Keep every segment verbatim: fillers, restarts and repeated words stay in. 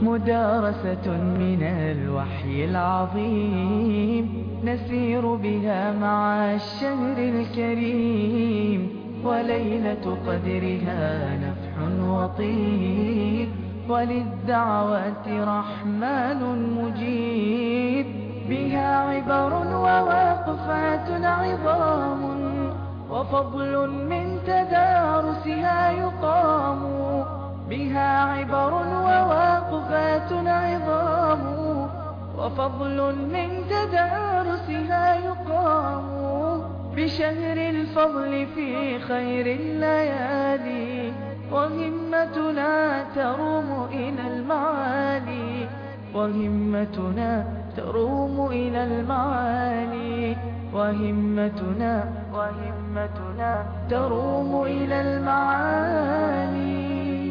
مدارسة من الوحي العظيم نسير بها مع الشهر الكريم، وليلة قدرها نفح وطيب، وللدعوات رحمن مجيب. بها عبر ووقفات عظام، وفضل من تدارسها يقام. بها عبر ووقفات عظام، وفضل من تدارسها يقام. بشهر الفضل في خير الليالي، وهمتنا تروم إلى المعالي، وهمتنا تروم إلى المعالي، وهمتنا وهمتنا تروم إلى المعالي.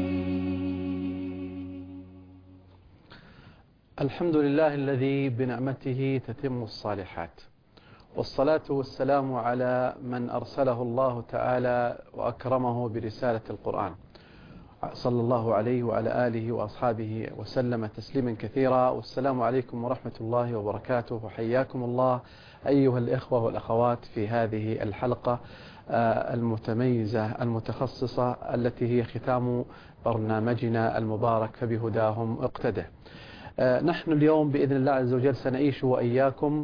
الحمد لله الذي بنعمته تتم الصالحات، والصلاة والسلام على من أرسله الله تعالى وأكرمه برسالة القرآن، صلى الله عليه وعلى آله وأصحابه وسلم تسليما كثيرا. والسلام عليكم ورحمة الله وبركاته، وحياكم الله أيها الإخوة والأخوات في هذه الحلقة المتميزة المتخصصة التي هي ختام برنامجنا المبارك فبهداهم اقتده. نحن اليوم بإذن الله عز وجل سنعيش وإياكم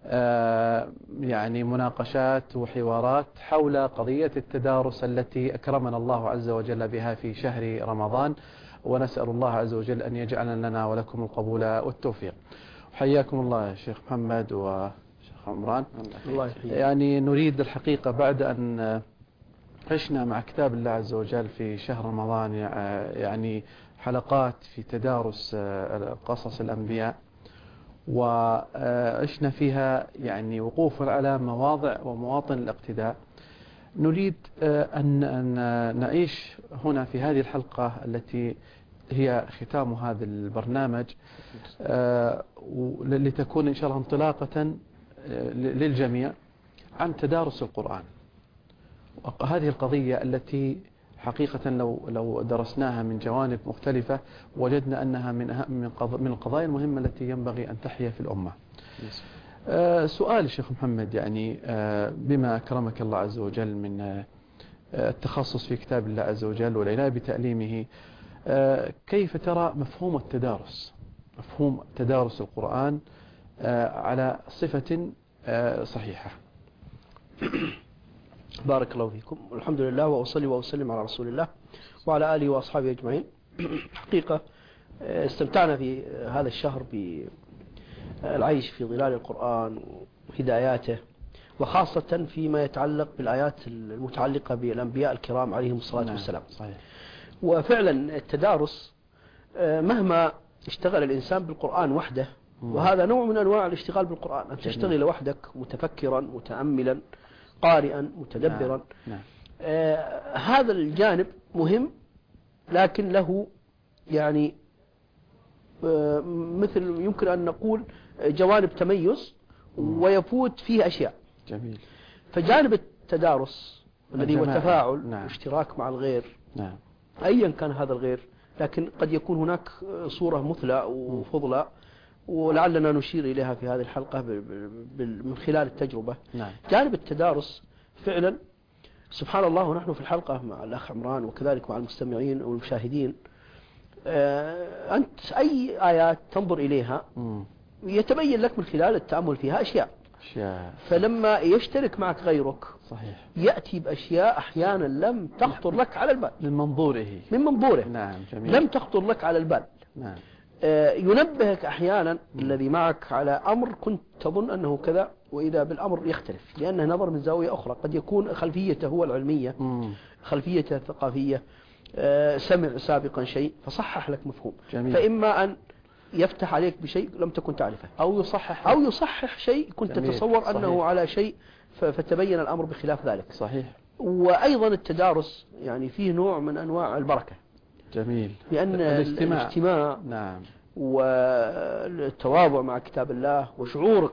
يعني مناقشات وحوارات حول قضية التدارس التي أكرمنا الله عز وجل بها في شهر رمضان، ونسأل الله عز وجل أن يجعل لنا ولكم القبول والتوفيق. حياكم الله يا شيخ محمد وشيخ عمران. الله يحييك. يعني نريد الحقيقة بعد أن عشنا مع كتاب الله عز وجل في شهر رمضان يعني حلقات في تدارس قصص الأنبياء، وعشنا فيها يعني وقوف على مواضع ومواطن الاقتداء، نريد أن نعيش هنا في هذه الحلقة التي هي ختام هذا البرنامج لتكون إن شاء الله انطلاقة للجميع عن تدارس القرآن. هذه القضية التي حقيقة لو لو درسناها من جوانب مختلفة وجدنا أنها من من من القضايا المهمة التي ينبغي أن تحيا في الأمة. آه سؤال الشيخ محمد، يعني آه بما أكرمك الله عز وجل من آه التخصص في كتاب الله عز وجل والعناية بتعليمه، آه كيف ترى مفهوم التدارس، مفهوم تدارس القرآن آه على صفة آه صحيحة؟ بارك الله فيكم، والحمد لله، وأصلي وأسلم على رسول الله وعلى آله وأصحابه أجمعين. حقيقة استمتعنا في هذا الشهر بالعيش في ظلال القرآن وهداياته، وخاصة فيما يتعلق بالآيات المتعلقة بالأنبياء الكرام عليهم الصلاة والسلام. صحيح. وفعلا التدارس مهما اشتغل الإنسان بالقرآن وحده، وهذا نوع من أنواع الاشتغال بالقرآن، أن تشتغل وحدك متفكرا متأملا قارئا متدبرا. نعم. نعم. آه هذا الجانب مهم، لكن له يعني آه مثل يمكن أن نقول جوانب تميز ويفوت فيه أشياء. جميل. فجانب التدارس الذي هو التفاعل، نعم. اشتراك مع الغير، نعم. أيا كان هذا الغير، لكن قد يكون هناك صورة مثلى وفضلى، ولعلنا نشير إليها في هذه الحلقة من خلال التجربة. نعم. جانب التدارس فعلا سبحان الله، ونحن في الحلقة مع الأخ عمران وكذلك مع المستمعين والمشاهدين، أنت أي آيات تنظر إليها يتبين لك من خلال التأمل فيها أشياء. أشياء. فلما يشترك معك غيرك صحيح. يأتي بأشياء أحيانا لم تخطر لك على البال، من منظوره من منظوره. نعم. جميل. لم تخطر لك على البال. نعم. ينبهك أحيانا الذي معك على أمر كنت تظن أنه كذا، وإذا بالأمر يختلف، لأنه نظر من زاوية أخرى، قد يكون خلفيته هو العلمية، مم. خلفيته الثقافية، سمع سابقا شيء فصحح لك مفهوم. جميل. فإما أن يفتح عليك بشيء لم تكن تعرفه، أو يصحح أو يصحح شيء كنت جميل. تتصور صحيح. أنه على شيء فتبين الأمر بخلاف ذلك. صحيح. وأيضا التدارس يعني فيه نوع من أنواع البركة. جميل. لأن الاجتماع نعم. والتواضع مع كتاب الله وشعورك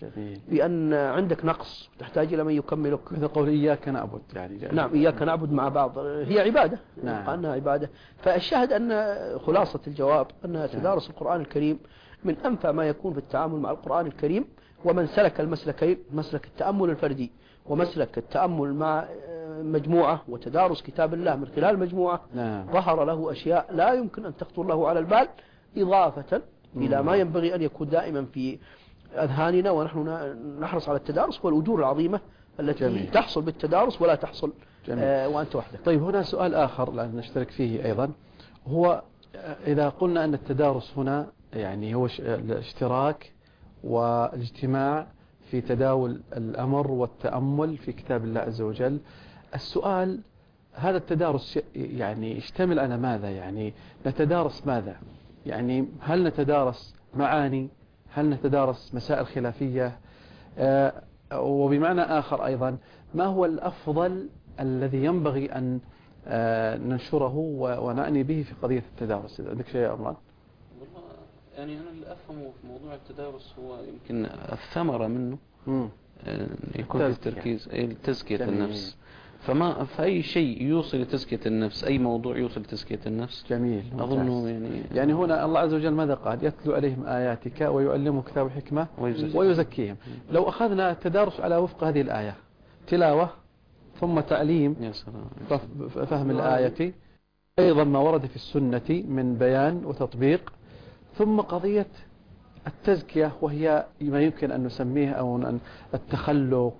جميل. بأن عندك نقص تحتاج إلى من يكملك. مثل قول إياك نعبد يعني جميل. نعم إياك نعبد مع بعض هي عبادة، نعم. أنها عبادة. فالشاهد أن خلاصة الجواب أن تدارس القرآن الكريم من أنفع ما يكون في التعامل مع القرآن الكريم. ومن سلك المسلكين، مسلك التأمل الفردي ومسلك التأمل مع مجموعة وتدارس كتاب الله من خلال مجموعة، نعم. ظهر له أشياء لا يمكن أن تخطر له على البال، إضافة مم. إلى ما ينبغي أن يكون دائما في أذهاننا ونحن نحرص على التدارس والأجور العظيمة التي جميل. تحصل بالتدارس ولا تحصل آه وأنت وحدك. طيب هنا سؤال آخر لأن نشترك فيه أيضا، هو إذا قلنا أن التدارس هنا يعني هو الاشتراك والاجتماع في تداول الأمر والتأمل في كتاب الله عز وجل، السؤال هذا التدارس يعني يشتمل على ماذا؟ يعني نتدارس ماذا؟ يعني هل نتدارس معاني؟ هل نتدارس مسائل خلافية؟ آه وبمعنى آخر أيضا ما هو الأفضل الذي ينبغي أن آه ننشره ونعني به في قضية التدارس؟ عندك شيء يا أمران؟ والله يعني أنا اللي أفهمه في موضوع التدارس هو يمكن الثمرة منه مم. يكون في التركيز تزكية النفس. فما فأي شيء يوصل لتزكية النفس، أي موضوع يوصل لتزكية النفس جميل. أظنه يعني يعني هنا الله عز وجل ماذا قال؟ يتلو عليهم آياتك ويعلمهم كتاب الحكمة ويزكيهم. لو أخذنا التدارس على وفق هذه الآية، تلاوة ثم تعليم يا سلام فهم الآية، أيضا ما ورد في السنة من بيان وتطبيق، ثم قضية التزكية وهي ما يمكن أن نسميه أو التخلق،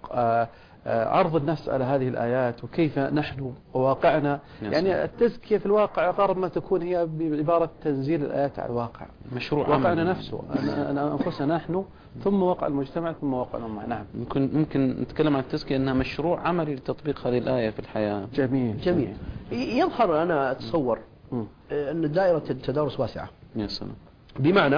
عرض النفس على هذه الآيات وكيف نحن وواقعنا. يعني التزكية في الواقع أقرب ما تكون هي بعبارة تنزيل الآيات على الواقع، مشروع واقعنا نفسه، أنفسنا نحن ثم واقع المجتمع ثم واقع الأمة. نعم. ممكن ممكن نتكلم عن التزكية أنها مشروع عملي لتطبيق هذه الآية في الحياة. جميل جميل. يظهر أنا أتصور م. أن دائرة التدارس واسعة. يا سلام. بمعنى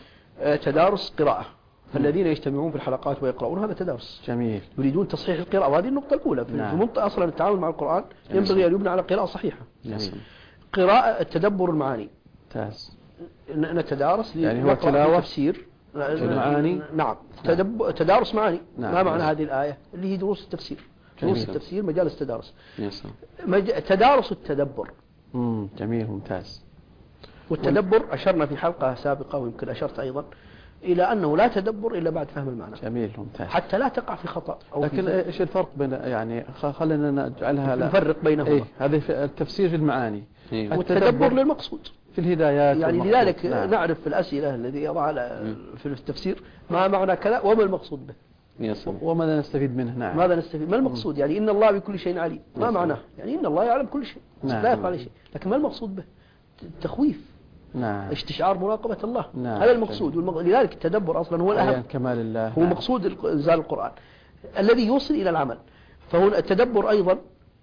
تدارس قراءة، فالذين يجتمعون في الحلقات ويقرؤون هذا تدارس. جميل. يريدون تصحيح القراءة، وهذه النقطة الأولى في نعم. منطقة أصلا التعامل مع القرآن ينبغي أن يبنى على قراءة صحيحة. جميل. قراءة التدبر المعاني ممتاز. نتدارس يعني هو تلاوة تفسير المعاني. نعم. تدب... تدارس معاني. نعم. ما معنى هذه الآية؟ اللي هي دروس التفسير. دروس جميل. التفسير مجالس تدارس. يس. مج... تدارس التدبر. امم جميل ممتاز. والتدبر أشرنا في حلقة سابقة ويمكن أشرت أيضا إلى أنه لا تدبر إلا بعد فهم المعنى. جميل ممتاز. حتى لا تقع في خطأ. أو لكن في إيش الفرق بين يعني خلينا نجعلها نفرق بينهما. إيه هذا في التفسير في المعاني إيه. والتدبر للمقصود في الهدايات. يعني لذلك نعم. نعرف في الأسئلة الذي يضع في التفسير ما معنى كذا وما المقصود به. يسلم. وماذا نستفيد منه؟ نعم. ماذا نستفيد؟ ما المقصود؟ يعني إن الله بكل شيء عليم، ما يسلم. معناه؟ يعني إن الله يعلم كل شيء نعم. لا يخفى عليه شيء، لكن ما المقصود به؟ التخويف. نعم. استشعار مراقبة الله. نعم. هذا المقصود. والمق... لذلك التدبر أصلا هو الأهم. كمال الله. هو نعم. مقصود إنزال القرآن الذي يوصل إلى العمل. فهو التدبر أيضا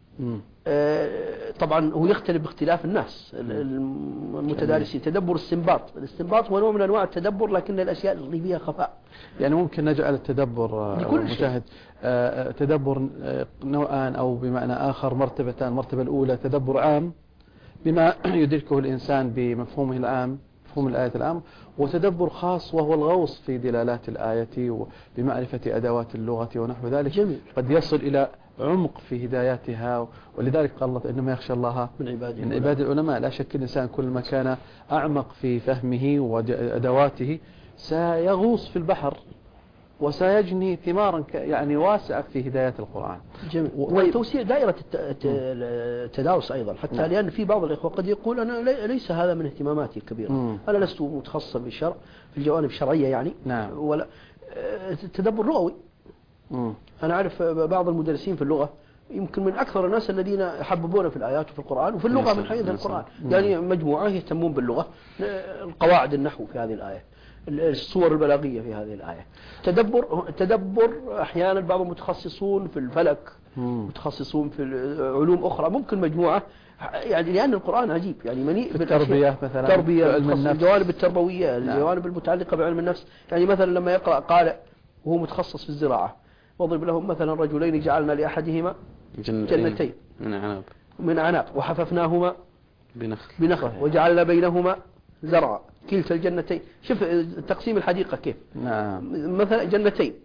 آه طبعا هو يختلف باختلاف الناس المتدارسين. تدبر استنباط، الاستنباط هو نوع من أنواع التدبر لكن الأشياء اللي فيها خفاء. يعني ممكن نجعل التدبر مشاهد آه تدبر نوعان أو بمعنى آخر مرتبتان. المرتبة الأولى تدبر عام بما يدركه الإنسان بمفهومه العام، مفهوم الآية العام، وتدبر خاص وهو الغوص في دلالات الآية وبمعرفة أدوات اللغة ونحو ذلك. جميل. قد يصل إلى عمق في هداياتها، ولذلك قال الله إنما يخشى الله من عباد من عباد العلماء. لا شك الإنسان كل ما كان أعمق في فهمه وأدواته سيغوص في البحر وسيجني ثمارا يعني واسعة في هدايات القرآن. جميل. وتوسيع دائرة التدارس أيضا حتى نعم. لأن في بعض الإخوة قد يقول أنا ليس هذا من اهتماماتي الكبيرة. مم. أنا لست متخصصا بالشرع في الجوانب الشرعية يعني نعم. ولا تدبر لغوي. مم. أنا أعرف بعض المدرسين في اللغة يمكن من أكثر الناس الذين يحببون في الآيات وفي القرآن وفي اللغة من حيث القرآن. مم. يعني مجموعة يهتمون باللغة، القواعد النحو في هذه الآية، الصور البلاغية في هذه الآية. تدبر تدبر أحيانا بعض المتخصصون في الفلك، متخصصون في علوم أخرى، ممكن مجموعة يعني لأن القرآن عجيب يعني مليء بالتربية مثلا، تربية علم النفس، الجوانب التربوية، الجوانب المتعلقة بعلم النفس. يعني مثلا لما يقرأ قال وهو متخصص في الزراعة واضرب لهم مثلا رجلين جعلنا لأحدهما جنتين من عنب من عنب وحففناهما بنخل بنخل وجعلنا بينهما زرعا كلتا الجنتين. شوف تقسيم الحديقة كيف. نعم. مثلا جنتين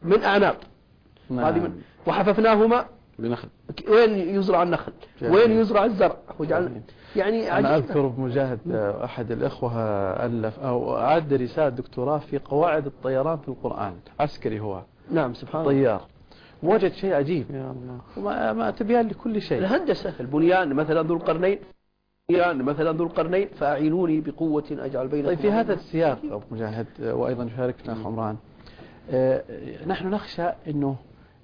من أعناب. نعم. هذه من وحففناهما بنخل. وين يزرع النخل؟ وين يزرع الزرع؟ وجعل يعني أنا أذكر بمجاهد أحد الإخوة ألف أو أعد رسالة دكتوراه في قواعد الطيران في القرآن، عسكري هو. نعم سبحان الله. طيار وجد شيء عجيب يا الله. وما ما تبيان لكل شيء. الهندسة البنيان مثلا ذو القرنين بنيان مثلا ذو القرنين فأعينوني بقوة أجعل بينكم. طيب في هذا السياق أبو مجاهد وأيضا شاركنا أخ عمران، نحن نخشى أنه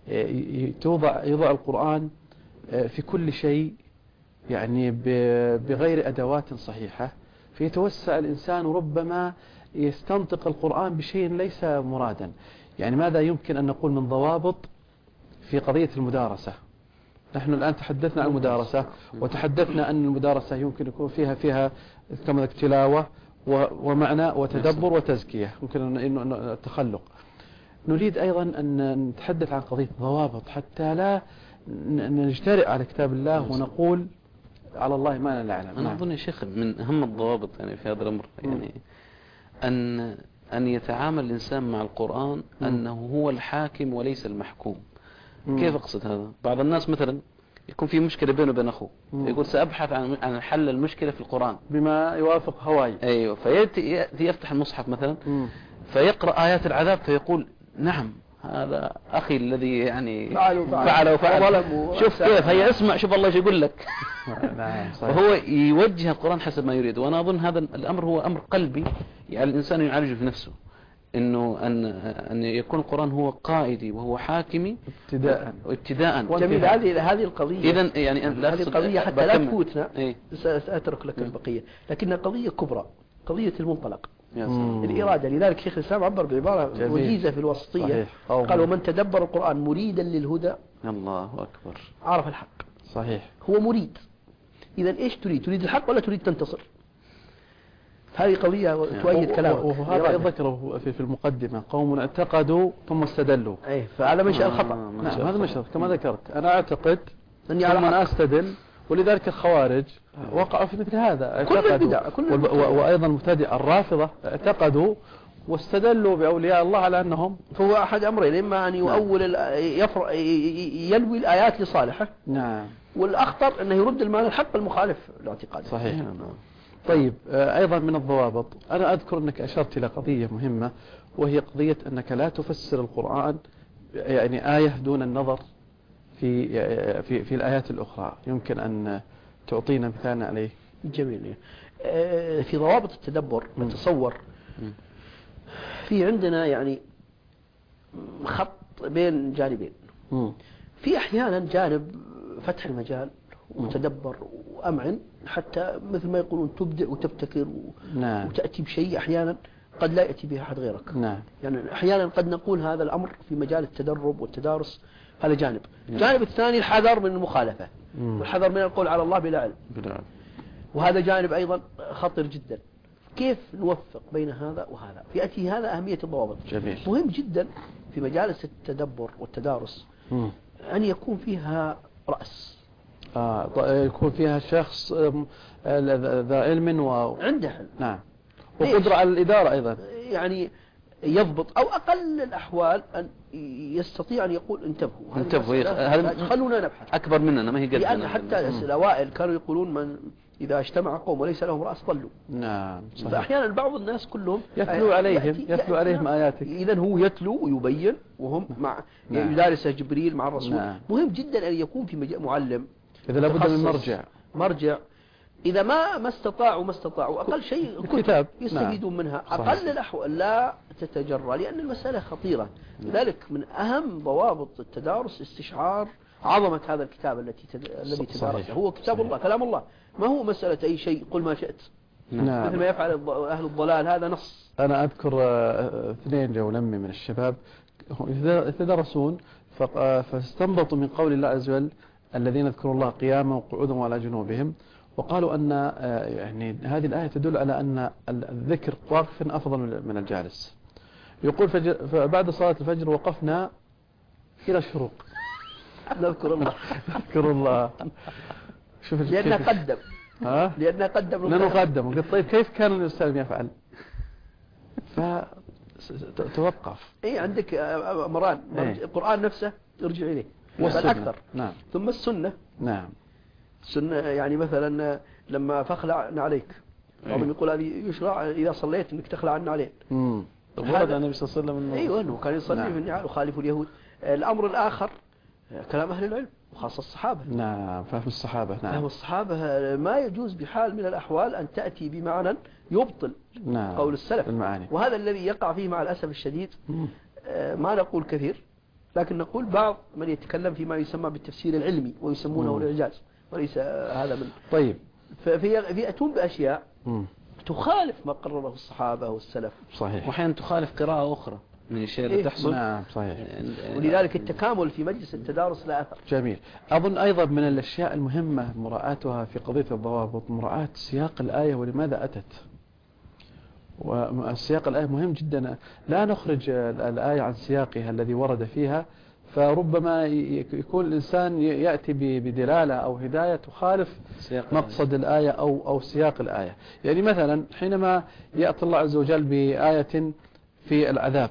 توضع يضع القرآن في كل شيء يعني بغير أدوات صحيحة، فيتوسع الإنسان وربما يستنطق القرآن بشيء ليس مرادا. يعني ماذا يمكن أن نقول من ضوابط في قضية المدارسة؟ نحن الآن تحدثنا عن المدارسة وتحدثنا أن المدارسة يمكن يكون فيها فيها كما تلاوة ومعنى وتدبر وتزكية، يمكن أن التخلق. نريد أيضا أن نتحدث عن قضية ضوابط حتى لا نجترئ على كتاب الله ونقول على الله ما لا نعلم. أنا أظن يا شيخ من أهم الضوابط يعني في هذا الأمر يعني أن أن يتعامل الإنسان مع القرآن أنه هو الحاكم وليس المحكوم. كيف أقصد هذا؟ بعض الناس مثلا يكون في مشكلة بينه وبين أخوه، يقول سأبحث عن عن حل المشكلة في القرآن بما يوافق هواي. أيوه، فيأتي يفتح المصحف مثلا فيقرأ آيات العذاب فيقول نعم هذا أخي الذي يعني فعل وفعل. شوف كيف هي اسمع شوف الله ايش يقول لك. وهو يوجه القرآن حسب ما يريد. وأنا أظن هذا الأمر هو أمر قلبي يعني الإنسان يعالجه في نفسه، إنه أن أن يكون القرآن هو قائدي وهو حاكمي ابتداء ابتداء. جميل. هذه هذه القضية إذن يعني هذه القضية حتى لا تفوتنا ايه؟ سأترك لك البقية، لكنها قضية كبرى، قضية المنطلق، يا الإرادة. لذلك شيخ الإسلام عبر بعبارة جميل. وجيزة في الوسطية، قال ومن تدبر القرآن مريدا للهدى الله أكبر عرف الحق. صحيح. هو مريد. إذا إيش تريد؟ تريد الحق ولا تريد تنتصر؟ هذه قضية تؤيد كلامك. وهذا ذكره في المقدمة قوم اعتقدوا ثم استدلوا. أيه فعلى منشأ الخطأ. نعم هذا منشأ كما ذكرت. أنا أعتقد ثم أنا أستدل، ولذلك الخوارج وقعوا في مثل هذا. اعتقدوا وأيضا مبتدئ الرافضة اعتقدوا واستدلوا بأولياء الله على أنهم. فهو أحد أمرين، إما أن يؤول يفر... يلوي الآيات لصالحه. نعم. والأخطر أنه يرد المعنى الحق المخالف لاعتقاده. صحيح. نعم. طيب أيضا من الضوابط أنا أذكر أنك أشرت إلى قضية مهمة، وهي قضية أنك لا تفسر القرآن يعني آية دون النظر في في في الآيات الأخرى. يمكن أن تعطينا مثال عليه؟ جميل. في ضوابط التدبر نتصور في عندنا يعني خط بين جانبين. في أحيانا جانب فتح المجال وتدبر وأمعن حتى مثل ما يقولون تبدع وتبتكر و... نعم. وتأتي بشيء أحيانا قد لا يأتي به أحد غيرك. نعم. يعني أحيانا قد نقول هذا الأمر في مجال التدرب والتدارس، هذا جانب. الجانب الثاني الحذر من المخالفة مم. والحذر من القول على الله بلا علم، وهذا جانب أيضا خطر جدا. كيف نوفق بين هذا وهذا؟ يأتي هذا أهمية الضوابط. جميل. مهم جدا في مجالس التدبر والتدارس مم. أن يكون فيها رأس، آه يكون فيها شخص ذا علم و عنده علم. نعم. وقدرة على الإدارة أيضا، يعني يضبط أو أقل الأحوال أن يستطيع أن يقول انتبهوا انتبهوا خلونا نبحث أكبر مننا ما هي قدنا. لأن حتى الأوائل كانوا يقولون من إذا اجتمع قوم وليس لهم رأس ضلوا. نعم صحيح. فأحيانا بعض الناس كلهم يتلو عليهم يتلو عليهم آياتك. إذن هو يتلو ويبين وهم مع نعم. يدارسه جبريل مع الرسول. نعم. مهم جدا أن يكون في معلم، إذا لابد من مرجع مرجع إذا ما ما استطاعوا ما استطاعوا أقل شيء كتاب يستفيدون نعم. منها. أقل الأحوال لا تتجرى، لأن المسألة خطيرة. لذلك من أهم ضوابط التدارس استشعار عظمة هذا الكتاب التي تد... الذي تدارسه. هو كتاب صحيح. الله كلام الله، ما هو مسألة أي شيء قل ما شئت نعم. مثل ما يفعل أهل الضلال. هذا نص. أنا أذكر اثنين جو لمي من الشباب يتدرسون فاستنبطوا من قول الله عز وجل الذين يذكرون الله قياما وقعودا وعلى جنوبهم، وقالوا أن يعني هذه الآية تدل على أن الذكر واقفا أفضل من الجالس. يقول فبعد صلاة الفجر وقفنا إلى الشروق نذكر الله نذكر الله. شوف لأنه قدم ها لأنه قدم لأنه قدم. قلت طيب كيف كان الإنسان يفعل؟ توقف. اي عندك امران، إيه؟ القرآن نفسه ارجع اليه والسنة اكثر. نعم. ثم السنة. نعم. السنة يعني مثلا لما فاخلع عليك، بعضهم يقول هذه يشرع اذا صليت انك تخلع النعلين. امم ورد النبي صلى الله عليه وسلم انه ايوه انه كان يصلي نعم. في النعال وخالف اليهود. الامر الاخر كلام اهل العلم وخاصة الصحابة. نعم فهم الصحابة. نعم فهم الصحابة ما يجوز بحال من الأحوال أن تأتي بمعنى يبطل نعم. قول السلف المعاني. وهذا الذي يقع فيه مع الأسف الشديد. ما نقول كثير لكن نقول بعض من يتكلم فيما يسمى بالتفسير العلمي ويسمونه مم. الإعجاز وليس هذا من. طيب فيأتون بأشياء مم. تخالف ما قرره الصحابة والسلف. صحيح. وأحيانا تخالف قراءة أخرى من الأشياء اللي إيه؟ تحصل. نعم صحيح. ولذلك التكامل في مجلس التدارس لا أثر. جميل. أظن أيضا من الأشياء المهمة مراعاتها في قضية الضوابط مراعاة سياق الآية ولماذا أتت. وسياق الآية مهم جدا، لا نخرج الآية عن سياقها الذي ورد فيها، فربما يكون الإنسان يأتي بدلالة أو هداية تخالف مقصد الآية أو أو سياق الآية. يعني مثلا حينما يأتي الله عز وجل بآية في العذاب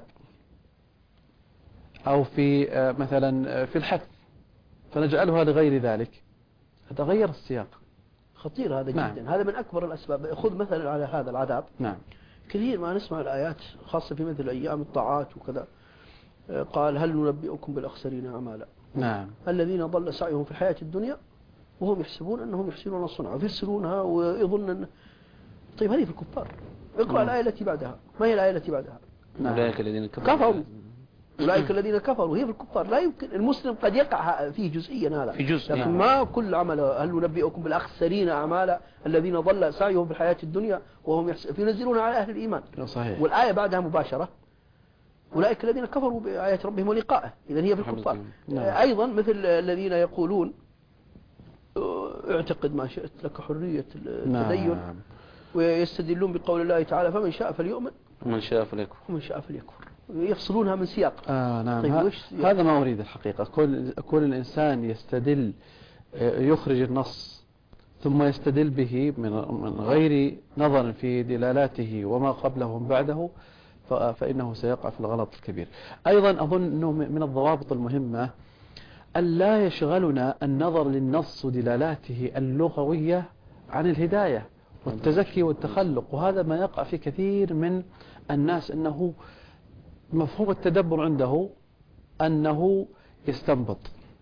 أو في مثلا في الحث فنجعلها لغير ذلك، هذا غير السياق. خطير هذا نعم. جدا. هذا من أكبر الأسباب. خذ مثلا على هذا العذاب. نعم. كثير ما نسمع الآيات خاصة في مثل أيام الطاعات وكذا، قال هل ننبئكم بالأخسرين أعمالا. نعم. الذين ضل سعيهم في الحياة الدنيا وهم يحسبون أنهم يحسنون صنعا ويفسرونها ويظن أن. طيب هذه في الكفار. اقرأ نعم. الآية التي بعدها. ما هي الآية التي بعدها؟ نعم. أولئك الذين كفروا. كفروا. أولئك الذين كفروا هي في الكفار. لا يمكن المسلم قد يقع فيه جزئيا هذا في جزء لكن نعم. ما كل عمل. هل ننبئكم بالأخسرين أعمالا الذين ضل سعيهم في الحياة الدنيا وهم يحسبون ينزلون على أهل الإيمان. صحيح. والآية بعدها مباشرة أولئك الذين كفروا بآيات ربهم ولقائه. إذن هي في الكفار. نعم. أيضا مثل الذين يقولون اعتقد ما شئت لك حرية التدين. نعم. ويستدلون بقول الله تعالى فمن شاء فليؤمن ومن شاء فليكفر ومن شاء فليكفر. يفصلونها من سياق. آه نعم. طيب ها هذا ما أريد الحقيقة. كل كل الإنسان يستدل يخرج النص ثم يستدل به من من غير نظر في دلالاته وما قبله وما بعده فإنه سيقع في الغلط الكبير. أيضا أظن أنه من الضوابط المهمة ألا يشغلنا النظر للنص ودلالاته اللغوية عن الهداية والتزكي والتخلق، وهذا ما يقع في كثير من الناس أنه مفهوم التدبر عنده أنه يستنبط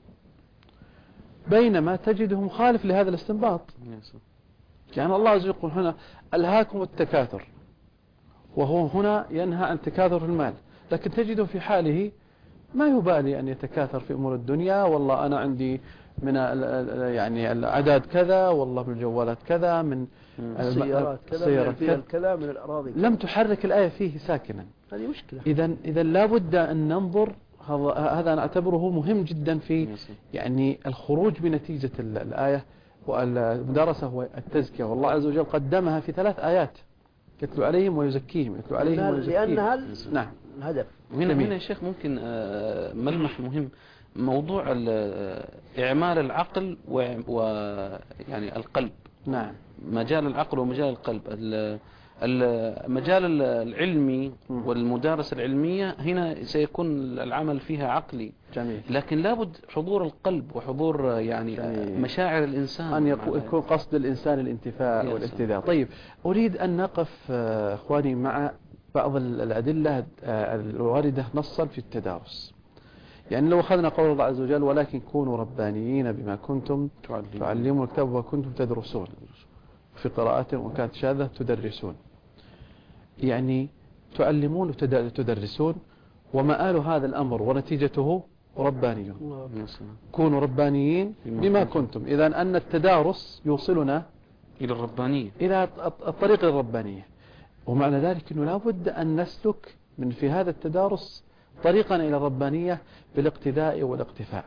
بينما تجده مخالف لهذا الاستنباط. يعني الله عز وجل يقول هنا ألهاكم التكاثر، وهو هنا ينهى عن تكاثر المال، لكن تجده في حاله ما يبالي أن يتكاثر في أمور الدنيا. والله أنا عندي من يعني الأعداد كذا، والله من الجوالات كذا، من السيارات كذا، من كذا، من الأراضي كذا. لم تحرك الآية فيه ساكنا. هذه مشكلة. إذا إذا لابد أن ننظر. هذا أنا أعتبره مهم جدا في يعني الخروج بنتيجة الآية والمدارسة هو التزكية. والله عز وجل قدمها في ثلاث آيات: يتلو عليهم ويزكيهم، يتلو عليهم ويزكيهم. لأنها نعم الهدف. هنا هنا يا شيخ ممكن ملمح مهم، موضوع إعمال العقل ويعني القلب. نعم. مجال العقل ومجال القلب. المجال العلمي والمدارسة العلمية هنا سيكون العمل فيها عقلي. جميل. لكن لابد حضور القلب وحضور يعني جميل. مشاعر الإنسان أن يكون قصد الإنسان الانتفاع والاهتداء. طيب أريد أن نقف أخواني مع بعض الأدلة الواردة نصا في التدارس. يعني لو أخذنا قول الله عز وجل ولكن كونوا ربانيين بما كنتم تعلمون الكتاب وكنتم تدرسون، في قراءات وكانت شاذة تدرسون، يعني تعلمون وتدرسون، ومآل هذا الأمر ونتيجته ربانيون. كونوا ربانيين بما كنتم. إذن أن التدارس يوصلنا إلى الربانية، إلى الطريق الربانية، ومعنى ذلك أنه لا بد أن نسلك من في هذا التدارس طريقا إلى الربانية بالاقتداء والاقتفاء.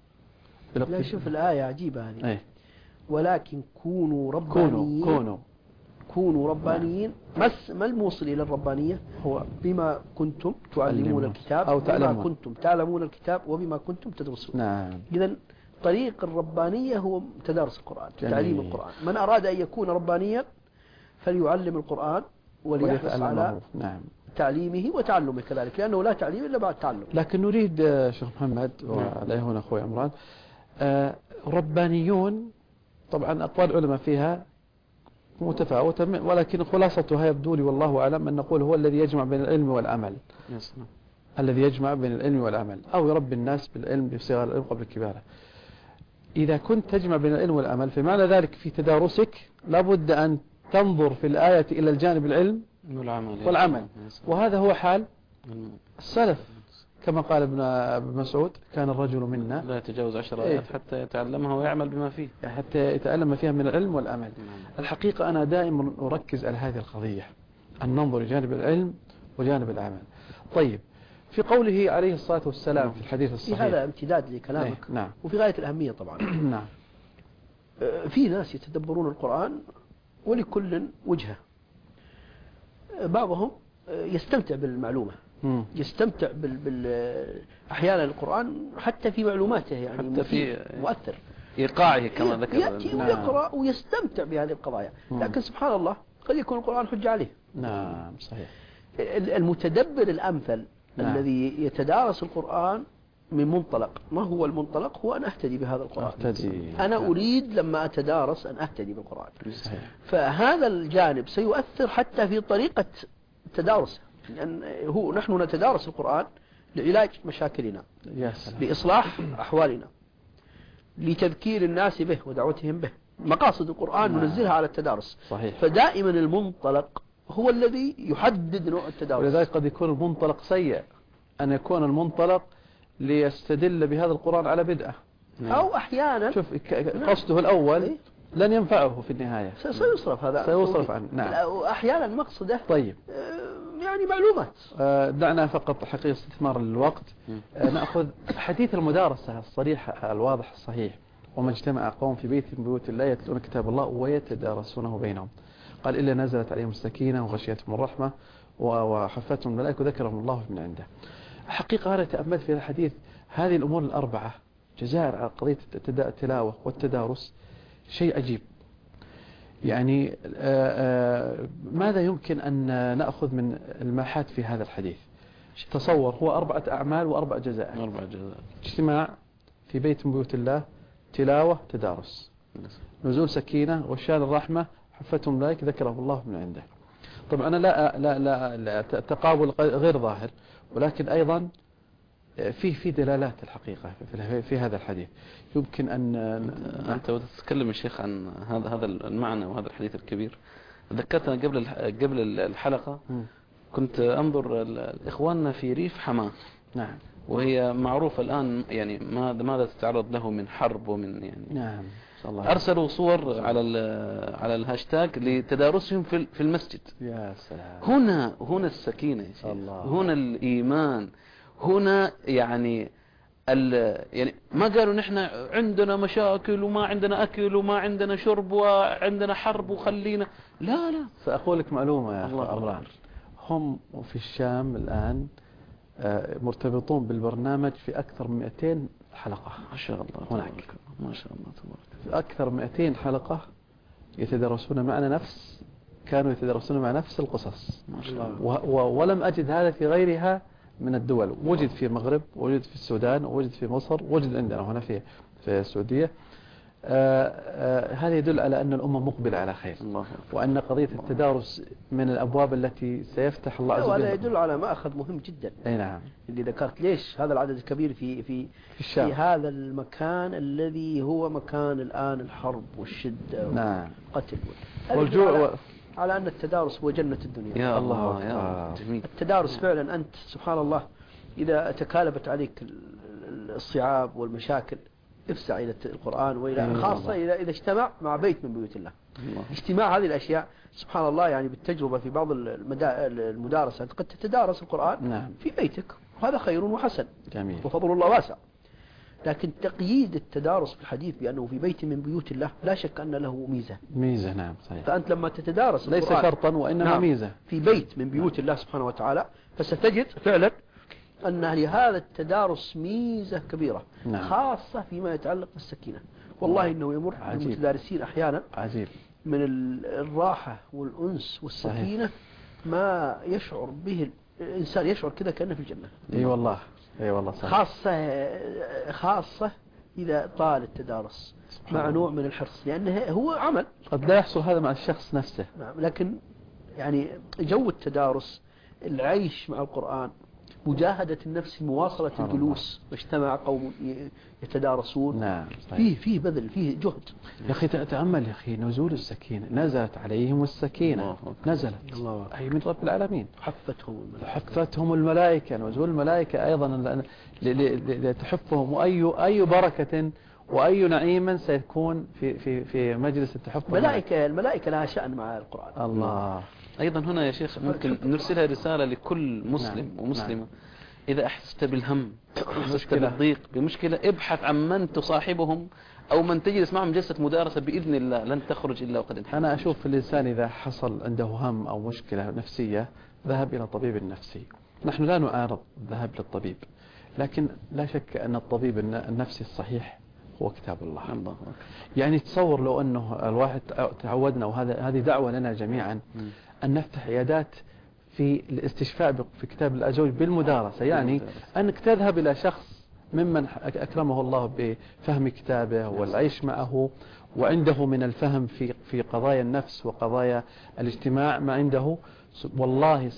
لا شوف الآية عجيبة هذه. ايه؟ ولكن كونوا ربانيين. كونوا كونوا كونوا ربانيين. ما ما الموصل إلى الربانية؟ هو بما كنتم تعلمون الكتاب أو تعلمون. بما كنتم تعلمون الكتاب وبما كنتم تدرسون. نعم. إذن طريق الربانية هو تدارس القرآن، جميل. تعليم القرآن. من أراد أن يكون ربانيا فليعلم القرآن وليحرص على نعم. تعليمه وتعلمه كذلك، لأنه لا تعليم إلا بعد تعلم. لكن نريد شيخ محمد ولا هنا أخوي عمران، ربانيون طبعا أقوال العلماء فيها متفاوتة، ولكن خلاصتها يبدو لي والله أعلم أن نقول هو الذي يجمع بين العلم والعمل، الذي يجمع بين العلم والعمل، أو يربي الناس بالعلم بصغار العلم قبل كباره. إذا كنت تجمع بين العلم والعمل فمعنى ذلك في تدارسك لابد أن تنظر في الآية إلى الجانب العلم والعمل, والعمل. وهذا هو حال السلف، كما قال ابن مسعود كان الرجل منا لا يتجاوز عشر آيات حتى يتعلمها ويعمل بما فيه، حتى يتعلم فيها من العلم والعمل. الحقيقة أنا دائما أركز على هذه القضية، أن ننظر جانب العلم وجانب العمل. طيب، في قوله عليه الصلاة والسلام في الحديث الصحيح، هذا امتداد لكلامك، نعم، وفي غاية الأهمية طبعا. نعم. في ناس يتدبرون القرآن ولكل وجهة، بعضهم يستمتع بالمعلومة، مم. يستمتع بال... بال... أحيانا القرآن حتى في معلوماته يعني حتى في مؤثر إيقاعه كما ذكر، يأتي نعم. ويقرأ ويستمتع بهذه القضايا، مم. لكن سبحان الله قد يكون القرآن حجة عليه. نعم صحيح. المتدبر الأمثل نعم. الذي يتدارس القرآن من منطلق، ما هو المنطلق؟ هو أن أهتدي بهذا القرآن، أهتدي. أنا أريد لما أتدارس أن أهتدي بالقرآن، صحيح. فهذا الجانب سيؤثر حتى في طريقة تدارسه، لأن هو نحن نتدارس القرآن لعلاج مشاكلنا، لإصلاح أحوالنا، لتذكير الناس به ودعوتهم به. مقاصد القرآن نعم. ننزلها على التدارس، صحيح. فدائما المنطلق هو الذي يحدد نوع التدارس. ولذلك قد يكون المنطلق سيء، أن يكون المنطلق ليستدل بهذا القرآن على بدعة، نعم. أو أحيانا شوف قصده الأول لن ينفعه في النهاية، سيصرف هذا سيصرف عنه، نعم. أحيانا مقصده طيب يعني معلومات. آه دعنا فقط حقيقة استثمار الوقت، آه نأخذ حديث المدارسة الصريح الواضح الصحيح. وما اجتمع قوم في بيت من بيوت الله يتلون كتاب الله ويتدارسونه بينهم، قال إلا نزلت عليهم السكينة وغشيتهم الرحمة وحفتهم الملائكة وذكرهم الله من عنده. حقيقة أنا تأملت في الحديث هذه الأمور الأربعة جزائر على قضية التلاوة والتدارس شيء عجيب. يعني آآ آآ ماذا يمكن أن نأخذ من الماحات في هذا الحديث؟ تصور هو أربعة أعمال وأربع جزاء، أربع جزاء، اجتماع في بيت من بيوت الله، تلاوة، تدارس، نزول سكينة، وشان الرحمة، حفتهم الملائكة، ذكرهم الله من عنده. طبعا أنا لا لا لا, لا تقابل غير ظاهر، ولكن أيضا في في دلالات الحقيقة في, في هذا الحديث يمكن أن أنت تتكلم يا شيخ عن هذا هذا المعنى وهذا الحديث الكبير. ذكرتنا قبل قبل الحلقة م. كنت أنظر إخواننا في ريف حماة، نعم، وهي معروفة الآن يعني ماذا ماذا تتعرض له من حرب ومن يعني، نعم، الله أرسلوا صور على على الهاشتاج لتدارسهم في في المسجد. يا سلام. هنا هنا السكينة يا شيخ، هنا الإيمان، هنا يعني يعني ما قالوا نحن عندنا مشاكل وما عندنا أكل وما عندنا شرب وعندنا حرب وخلينا، لا لا. سأقول لك معلومة يا أخي عمران، هم في الشام الآن مرتبطون بالبرنامج في أكثر من مئتين حلقة، ما شاء الله هناك، ما شاء الله تبارك، في أكثر من مئتين حلقة يتدرسون معنا نفس كانوا يتدرسون مع نفس القصص، ما شاء الله. ولم أجد هذا في غيرها من الدول، وجد في المغرب، وجد في السودان، وجد في مصر، وجد عندنا هنا في في السعودية. هذا يدل على أن الأمة مقبلة على خير، الله، وأن قضية التدارس من الأبواب التي سيفتح الله عز وجل. وهذا يدل على مأخذ مهم جدا. أي نعم. اللي ذكرت ليش هذا العدد الكبير في في في, الشام. في هذا المكان الذي هو مكان الآن الحرب والشدة، نعم، والقتل والجوع على, و... على أن التدارس هو جنة الدنيا. يا الله يا جميل. التدارس فعلا أنت سبحان الله إذا تكالبت عليك الصعاب والمشاكل افسع إلى القرآن، وإلى خاصة إذا إذا اجتمع مع بيت من بيوت الله. الله. اجتماع هذه الأشياء سبحان الله يعني بالتجربة في بعض المدارسة قد تتدارس القرآن نعم. في بيتك، وهذا خير وحسن، جميل، وفضل الله واسع. لكن تقييد التدارس في الحديث بأنه في بيت من بيوت الله لا شك أن له ميزة ميزة نعم صحيح. فأنت لما تتدارس ليس شرطا وإنما نعم ميزة في بيت من بيوت الله سبحانه وتعالى، فستجد فعلا أن لهذا التدارس ميزة كبيرة، نعم. خاصة فيما يتعلق بالسكينة. والله إنه يمر بالمتدارسين أحيانا عجيب من الراحة والأنس والسكينة صحيح. ما يشعر به إنسان يشعر كذا كأنه في الجنة. اي والله اي والله صحيح. خاصة خاصة إذا طال التدارس مع نوع من الحرص، لأنه هو عمل قد لا يحصل هذا مع الشخص نفسه. لكن يعني جو التدارس، العيش مع القرآن، مجاهدة النفس، مواصلة الجلوس، واجتمع قوم يتدارسون. نعم فيه فيه بذل، فيه جهد. يا أخي تأمل يا أخي، نزول السكينة، نزلت عليهم السكينة، نزلت أي من رب العالمين، حفتهم الملائكة حفتهم الملائكة، نزول الملائكة أيضا لتحفهم، وأي أي بركة وأي نعيم سيكون في في في مجلس التحف. الملائكة الملائكة لها شأن مع القرآن. الله. أيضا هنا يا شيخ ممكن نرسلها رسالة لكل مسلم نعم. ومسلمة. نعم. إذا أحسست بالهم، أحسست بالضيق، بمشكلة، ابحث عن من تصاحبهم أو من تجلس معهم جلسة مدارسة، بإذن الله لن تخرج إلا وقد انحل. أنا أشوف الإنسان إذا حصل عنده هم أو مشكلة نفسية ذهب إلى طبيب نفسي. نحن لا نعارض الذهاب للطبيب، لكن لا شك أن الطبيب النفسي الصحيح هو كتاب الله. الله. يعني تصور لو أنه الواحد تعودنا، وهذا هذه دعوة لنا جميعا، أن نفتح عيادات في الاستشفاء في كتاب الأزوج بالمدارسة. يعني أنك تذهب إلى شخص ممن أكرمه الله بفهم كتابه والعيش معه، وعنده من الفهم في في قضايا النفس وقضايا الاجتماع ما عنده، والله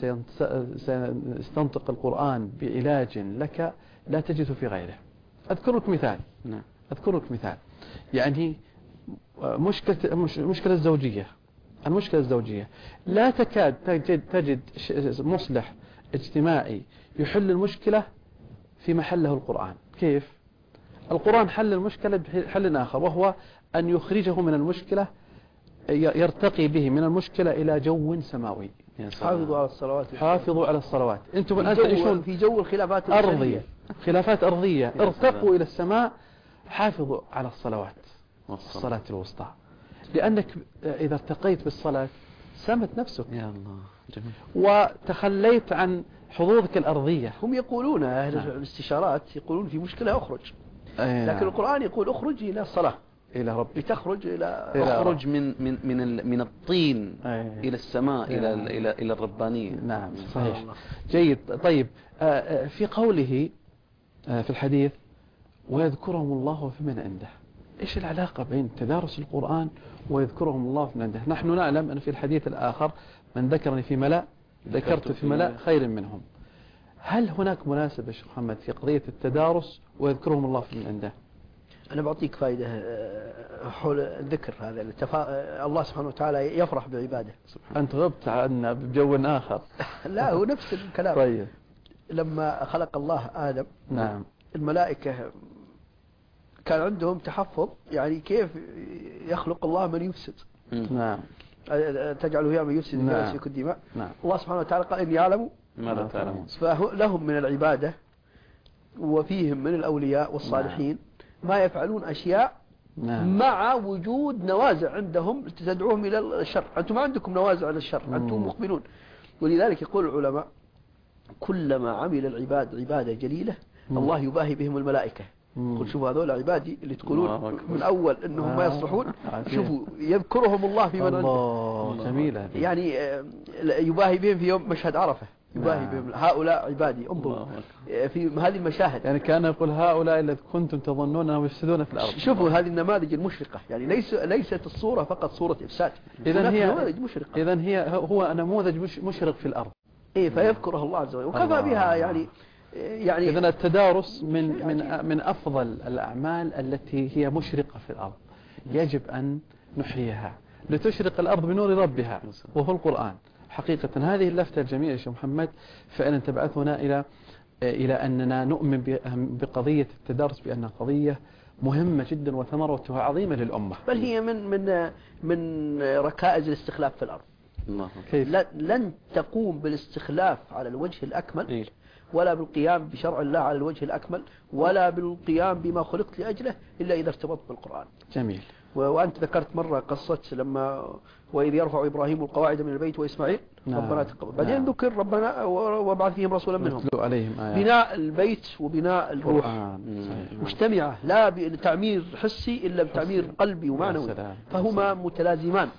سيستنطق القرآن بعلاج لك لا تجد في غيره. أذكر لك مثال أذكر لك مثال يعني مشكلة مشكلة الزوجية المشكلة الزوجية لا تكاد تجد, تجد مصلح اجتماعي يحل المشكلة في محله القرآن. كيف؟ القرآن حل المشكلة بحل آخر، وهو أن يخرجه من المشكلة، يرتقي به من المشكلة إلى جو سماوي. حافظوا على الصلوات حافظوا على الصلوات. أنتم الآن تعيشون في جو الخلافات أرضية، خلافات أرضية، ارتقوا إلى السماء، حافظوا على الصلوات، الصلاة الوسطى، لأنك إذا ارتقيت بالصلاة سمت نفسك يا الله جميل. وتخليت عن حظوظك الأرضية. هم يقولون أهل الاستشارات يقولون في مشكلة أخرج، لكن القرآن يقول أخرج إلى الصلاة، إلى ربك، لتخرج إلى أخرج من من من من الطين أيه. إلى السماء، إلى إلى إلى الربانية. نعم صحيح. جيد. طيب في قوله في الحديث ويذكرهم الله في من عنده، إيش العلاقة بين تدارس القرآن ويذكرهم الله في من عنده؟ نحن نعلم أن في الحديث الآخر من ذكرني في ملأ ذكرت في ملأ خير منهم. هل هناك مناسبة شيخ محمد في قضية التدارس ويذكرهم الله في من عنده؟ أنا بعطيك فائدة حول الذكر هذا. التفا... الله سبحانه وتعالى يفرح بعباده. أنت غبت عنا بجو آخر. لا هو نفس الكلام. طيب. لما خلق الله آدم، نعم، الملائكة كان عندهم تحفظ، يعني كيف يخلق الله من يفسد. نعم. تجعله يا من يفسد الناس نعم. يكون الدماء. نعم. الله سبحانه وتعالى قال إن يعلموا ما لا تعلمون، فلهم من العبادة وفيهم من الأولياء والصالحين ما يفعلون أشياء نعم. مع وجود نوازع عندهم تدعوهم إلى الشر. أنتم ما عندكم نوازع على الشر، أنتم مقبلون. ولذلك يقول العلماء كلما عمل العباد عبادة جليلة مم. الله يباهي بهم الملائكة. قل شوفوا هذول عبادي اللي تقولون من أول أنهم ما يصلحون، شوفوا يذكرهم الله في من عنده. جميلة. يعني يباهي بهم في يوم مشهد عرفة، يباهي بهم هؤلاء عبادي، انظروا في هذه المشاهد. يعني كان يقول هؤلاء الذين كنتم تظنون أنهم يفسدون في الأرض. شوفوا هذه النماذج المشرقة، يعني ليس ليست الصورة فقط صورة إفساد، إذن هي نماذج مشرقة. إذن هي هو نموذج مش مشرق في الأرض. إيه فيذكره الله عز وجل وكفى بها. يعني يعني إذن التدارس من من من أفضل الأعمال التي هي مشرقة في الأرض، يجب أن نحييها لتشرق الأرض بنور ربها وهو القرآن. حقيقة هذه اللفتة الجميلة يا شيخ محمد فعلا تبعثنا إلى إلى أننا نؤمن بقضية التدارس بأنها قضية مهمة جدا وثمرتها عظيمة للأمة، بل هي من من من ركائز الاستخلاف في الأرض. كيف؟ لن تقوم بالاستخلاف على الوجه الأكمل ولا بالقيام بشرع الله على الوجه الأكمل ولا بالقيام بما خلقت لأجله إلا إذا ارتبطت بالقرآن. جميل. وأنت ذكرت مرة قصة لما وإذ يرفع إبراهيم القواعد من البيت وإسماعيل نعم. ربنا تقبل. بعدين نعم. ذكر ربنا وابعث فيهم رسولا منهم عليهم آيات. بناء البيت وبناء الروح مجتمعة، لا بتعمير حسي إلا بتعمير قلبي ومعنوي، فهما متلازمان.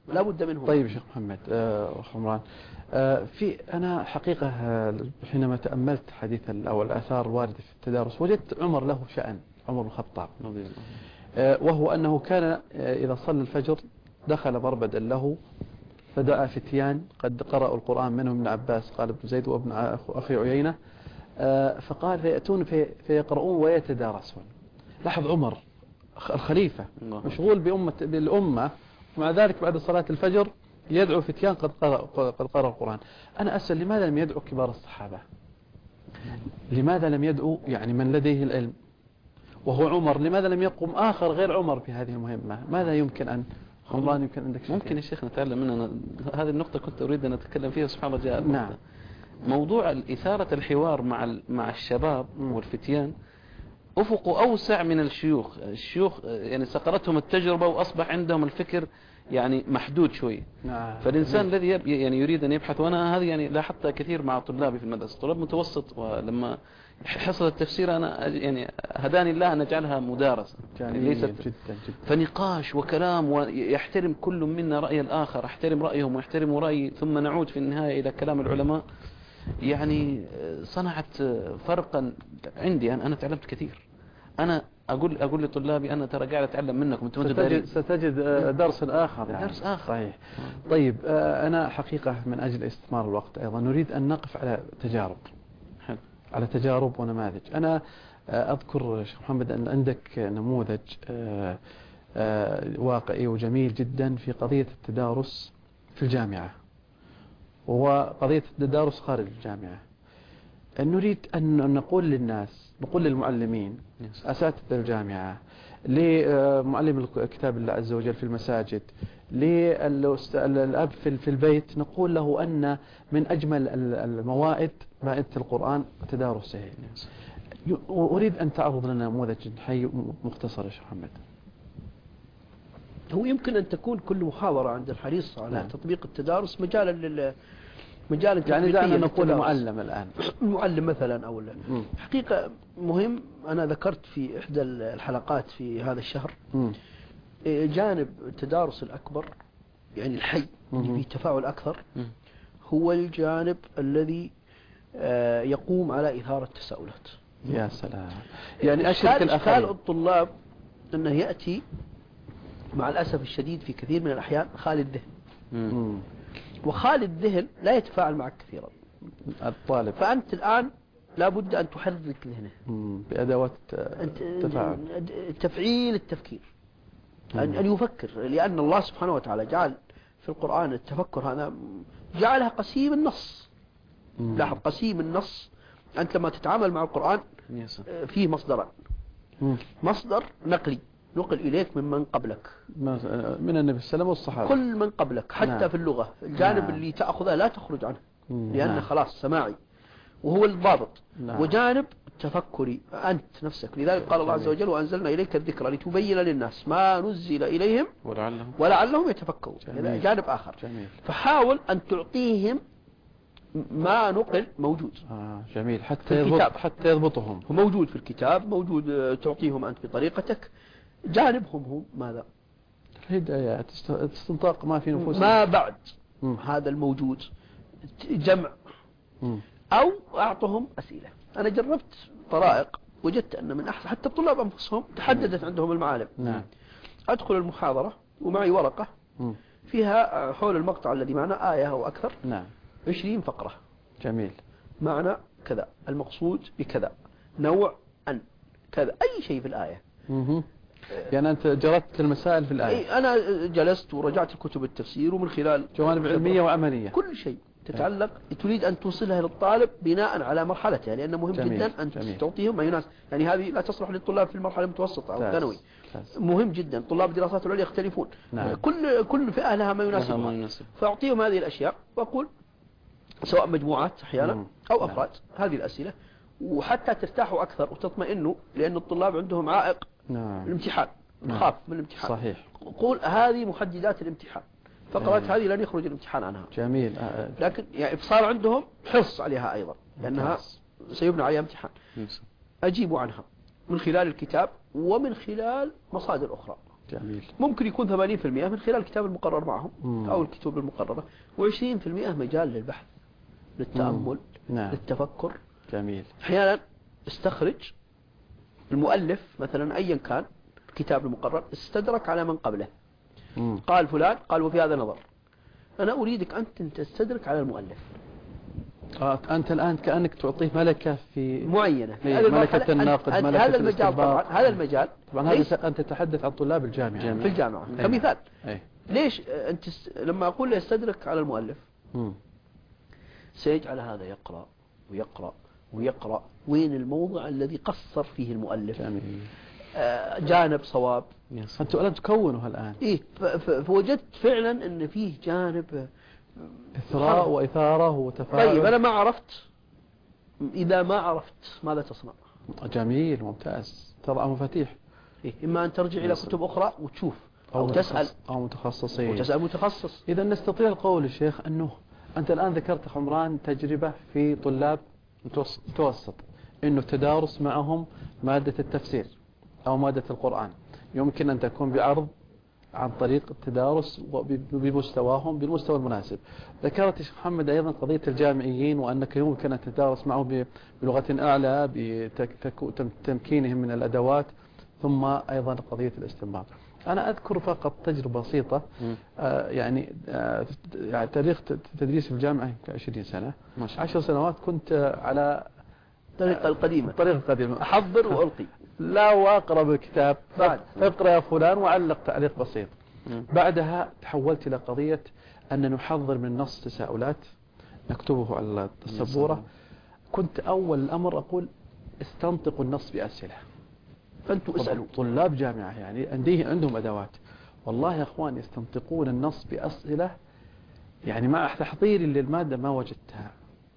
لا بد منهم. طيب شيخ محمد آه خمران آه في أنا حقيقة آه حينما تأملت حديث أو الآثار الواردة في التدارس وجدت عمر له شأن، عمر الخطاب، آه وهو أنه كان آه إذا صلى الفجر دخل مربدا له فدعا فتيان قد قرأوا القرآن منهم ابن عباس قال ابن زيد وابن أخي عيينة، آه فقال فيأتون في فيقرؤون ويتدارسون. لاحظ عمر الخليفة مشغول بأمة بالأمة، ومع ذلك بعد صلاة الفجر يدعو فتيان قد قرأ قد قرأ القرآن. أنا أسأل لماذا لم يدعو كبار الصحابة؟ لماذا لم يدعو يعني من لديه العلم وهو عمر؟ لماذا لم يقوم آخر غير عمر في هذه المهمة؟ ماذا يمكن أن خمران يمكن عندك شيء؟ ممكن يا شيخ نتعلم منها هذه النقطة كنت أريد أن أتكلم فيها سبحان الله جاء. نعم. موضوع إثارة الحوار مع مع الشباب والفتيان أفق أوسع من الشيوخ. الشيوخ يعني سقرتهم التجربة وأصبح عندهم الفكر يعني محدود شوي. نعم. فالإنسان الذي يعني يريد أن يبحث، وأنا هذه يعني لاحظت كثير مع طلابي في المدرسة، طلاب متوسط، ولما حصل التفسير أنا يعني هداني الله أن أجعلها مدارسة يعني ليست جدا جدا. فنقاش وكلام، ويحترم كل منا رأي الآخر، احترم رأيهم ويحترم رأيي، ثم نعود في النهاية إلى كلام العلماء. يعني صنعت فرقا عندي. أنا أنا تعلمت كثير. أنا أقول أقول لطلابي أنا ترى قاعد أتعلم منكم. أنتم ستجد, ستجد درس آخر يعني. درس آخر. صحيح. طيب أنا حقيقة من أجل استثمار الوقت أيضا نريد أن نقف على تجارب. حلو. على تجارب ونماذج. أنا أذكر شيخ محمد أن عندك نموذج واقعي وجميل جدا في قضية التدارس في الجامعة وقضية التدارس خارج الجامعة. نريد أن نقول للناس، نقول للمعلمين، أساتذة الجامعة، لمعلم كتاب الله عز وجل في المساجد، للأب في البيت، نقول له أن من أجمل الموائد مائدة القرآن وتدارسه. أريد أن تعرض لنا نموذج حي مختصر يا شيخ محمد. هو يمكن أن تكون كل محاضرة عند الحريص على نعم. تطبيق التدارس مجالا لل مجالا يعني دعنا نقول معلم الآن المعلم مثلا أو لا. حقيقة مهم. أنا ذكرت في إحدى الحلقات في هذا الشهر م. جانب التدارس الأكبر يعني الحي اللي فيه تفاعل أكثر م. هو الجانب الذي يقوم على إثارة التساؤلات. يا سلام. يعني أشرك الآخرين. الطلاب أنه يأتي مع الأسف الشديد في كثير من الأحيان خالي الذهن، وخالي الذهن لا يتفاعل معك كثيرا الطالب. فأنت الآن لابد أن تحرك ذهنه بأدوات تفاعل تفعيل التفكير، أن أن يفكر، لأن الله سبحانه وتعالى جعل في القرآن التفكر هذا جعلها قسيم النص. لاحظ قسيم النص. أنت لما تتعامل مع القرآن فيه مصدران، مصدر نقلي نقل إليك ممن قبلك من النبي صلى الله عليه وسلم والصحابة، كل من قبلك حتى نعم. في اللغة الجانب نعم. اللي تأخذه لا تخرج عنه لأنه نعم. خلاص سماعي وهو الضابط نعم. وجانب تفكري أنت نفسك. لذلك قال الله عز وجل وأنزلنا إليك الذكر لتبين للناس ما نزل إليهم ولعلهم, ولعلهم يتفكرون. هذا جانب آخر. جميل. فحاول أن تعطيهم ما نقل موجود. آه جميل. حتى يضبط حتى يضبطهم موجود في الكتاب، موجود تعطيهم أنت بطريقتك. جانبهم هو ماذا؟ الهداية، استنطاق ما في نفوسهم ما بعد م. هذا الموجود، جمع م. أو أعطهم أسئلة. أنا جربت طرائق وجدت أن من أحسن حتى الطلاب أنفسهم تحددت م. عندهم المعالم. نعم. أدخل المحاضرة ومعي ورقة م. فيها حول المقطع الذي معنا آية أو أكثر نعم. عشرين فقرة. جميل. معنى كذا، المقصود بكذا، نوع أن كذا، أي شيء في الآية. مه. يعني أنت جردت المسائل في الآية. أنا جلست ورجعت الكتب التفسير ومن خلال جوانب علمية وعملية كل شيء تتعلق تريد أن توصلها للطالب بناء على مرحلته، لأنه مهم جميل. جدا أن جميل. تعطيهم ما يناسب. يعني هذه لا تصلح للطلاب في المرحلة المتوسطة أو الثانوي. مهم جدا. طلاب الدراسات العليا يختلفون. نعم. كل كل فئة لها ما يناسبها، فأعطيهم هذه الأشياء وأقول سواء مجموعات أحيانا مم. أو أفراد نعم. هذه الأسئلة، وحتى ترتاحوا أكثر وتطمئنوا، لأن الطلاب عندهم عائق نعم. الامتحان، نخاف من الامتحان. صحيح. قول هذه محددات الامتحان، فقرات هذه لن يخرج الامتحان عنها. جميل. لكن يعني صار عندهم حرص عليها أيضا لأنها سيبنى عليها امتحان. أجيب عنها من خلال الكتاب ومن خلال مصادر أخرى. جميل. ممكن يكون ثمانين بالمئة من خلال الكتاب المقرر معهم مم. أو الكتب المقررة، وعشرين بالمئة مجال للبحث، للتأمل، نعم. للتفكر. جميل. أحيانا استخرج المؤلف مثلا أيا كان الكتاب المقرر استدرك على من قبله. مم. قال فلان قال وفي هذا نظر، أنا أريدك أنت أن تستدرك على المؤلف. آه أنت الآن كأنك تعطيه ملكة في معينة في هذه ملكة الناقد، أنت ملكة هذا المجال طبعا، هذا المجال طبعا هذا أنت تتحدث عن طلاب الجامعة في الجامعة أيه. كمثال. أيه. ليش أنت لما أقول له استدرك على المؤلف مم. سيجعل هذا يقرأ ويقرأ ويقرأ وين الموضع الذي قصر فيه المؤلف. جميل. آه جانب صواب. أنتم الآن تكونوا الآن. إيه فوجدت فعلا أن فيه جانب إثراء وإثارة وتفاعل. طيب أنا ما عرفت، إذا ما عرفت ماذا تصنع؟ جميل ممتاز، تضع مفاتيح. إيه؟ إما أن ترجع إلى كتب أخرى وتشوف أو, أو تسأل أو متخصصين وتسأل متخصص. إذا نستطيع القول يا شيخ أنه أنت الآن ذكرت عمران تجربة في طلاب متوسط أنه تدارس معهم مادة التفسير أو مادة القرآن، يمكن أن تكون بعرض عن طريق التدارس بمستواهم بالمستوى المناسب. ذكرت الشيخ محمد أيضا قضية الجامعيين وأنك يمكن أن تدارس معهم بلغة أعلى بتمكينهم من الأدوات، ثم أيضا قضية الاستنباط. أنا أذكر فقط تجربة بسيطة. آه يعني آه يعني تاريخ تدريس في الجامعة عشرين سنة، عشر سنوات كنت على الطريقة القديمة الطريقة القديمة أحضر وألقي لا وأقرأ بالكتاب بعد اقرأ يا فلان وعلق تعليق بسيط. بعدها تحولت إلى قضية أن نحضر من نص تساؤلات نكتبه على السبورة. كنت أول الأمر أقول استنطقوا النص بأسئلة، فأنتوا اسألوا. طلاب جامعة يعني عنديه عندهم أدوات، والله يا أخوان يستنطقون النص بأسئلة يعني مع تحضيري للمادة ما وجدتها،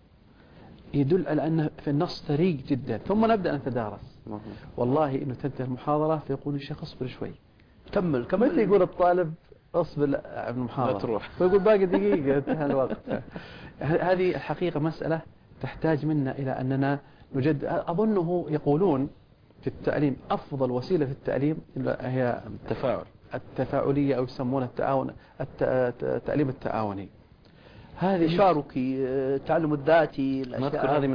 يدل على أن في النص ثري جدا. ثم نبدأ نتدارس، والله إنه تنتهي المحاضرة فيقول الشيخ اصبر شوي، كمل كمل. متى يقول الطالب اصبر عن المحاضرة تروح ويقول باقي دقيقة انتهى الوقت. هذه الحقيقة مسألة تحتاج منا إلى أننا نجد. أظنه يقولون في التعليم أفضل وسيلة في التعليم هي التفاعل التفاعلية أو يسمونها التعاون، التعليم التعاوني. هذه التشاركي، التعلم الذاتي، الأشياء هذه من